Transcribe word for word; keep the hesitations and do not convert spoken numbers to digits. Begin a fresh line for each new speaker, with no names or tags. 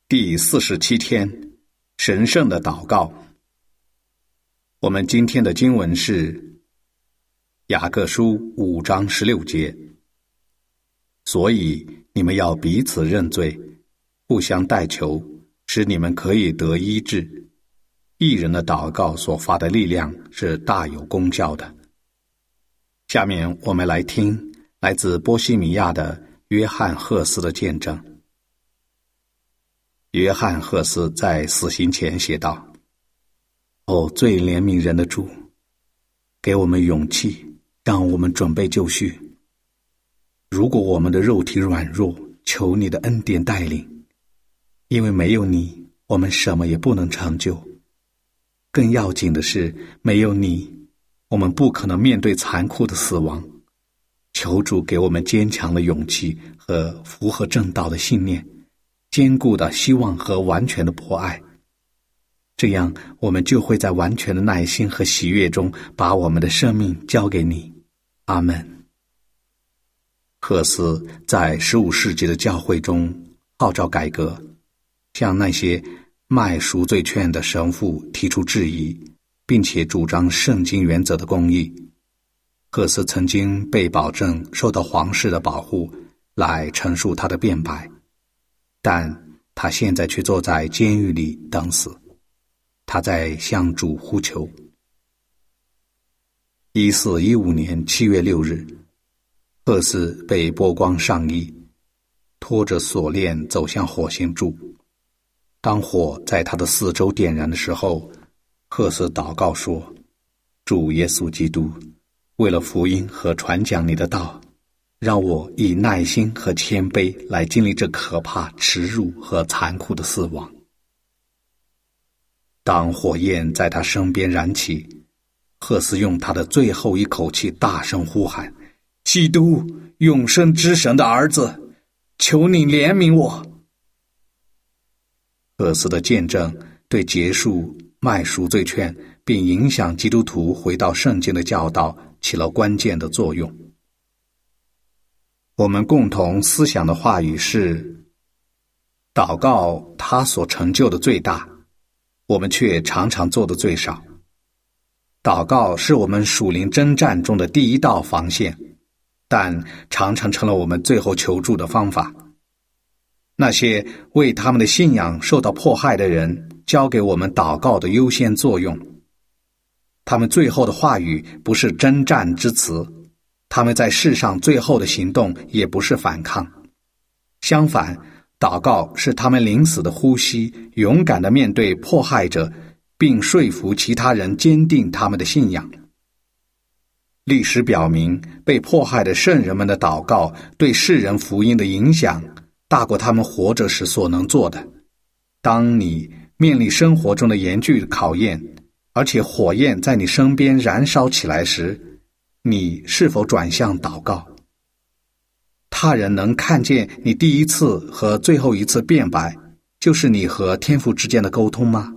第四十七天，神圣的祷告。我们今天的经文是雅各书五章十六节。所以你们要彼此认罪，互相代求，使你们可以得医治。义人的祷告所发的力量是大有功效的。下面我们来听来自波西米亚的约翰·赫斯的见证。约翰·赫斯在死刑前写道：哦，最怜悯人的主，给我们勇气，让我们准备就绪。如果我们的肉体软弱，求你的恩典带领，因为没有你，我们什么也不能成就。更要紧的是，没有你，我们不可能面对残酷的死亡。求主给我们坚强的勇气和符合正道的信念，坚固的希望和完全的博爱，这样我们就会在完全的耐心和喜悦中把我们的生命交给你。阿们。赫斯在十五世纪的教会中号召改革，向那些卖赎罪券的神父提出质疑，并且主张圣经原则的公义。赫斯曾经被保证受到皇室的保护，来陈述他的辩白，但他现在却坐在监狱里等死。他在向主呼求。一四一五年七月六日，赫斯被剥光上衣，拖着锁链走向火刑柱。当火在他的四周点燃的时候，赫斯祷告说：主耶稣基督，为了福音和传讲你的道，让我以耐心和谦卑来经历这可怕、耻辱和残酷的死亡。当火焰在他身边燃起，赫斯用他的最后一口气大声呼喊：基督，永生之神的儿子，求你怜悯我。赫斯的见证对结束卖赎罪券并影响基督徒回到圣经的教导起了关键的作用。我们共同思想的话语是：祷告它所成就的最大，我们却常常做的最少。祷告是我们属灵征战中的第一道防线，但常常成了我们最后求助的方法。那些为他们的信仰受到迫害的人，交给我们祷告的优先作用。他们最后的话语不是征战之词，他们在世上最后的行动也不是反抗。相反，祷告是他们临死的呼吸，勇敢地面对迫害者，并说服其他人坚定他们的信仰。历史表明，被迫害的圣人们的祷告对世人福音的影响大过他们活着时所能做的。当你面临生活中的严峻考验，而且火焰在你身边燃烧起来时，你是否转向祷告？他人能看见你第一次和最后一次辩白，就是你和天父之间的沟通吗？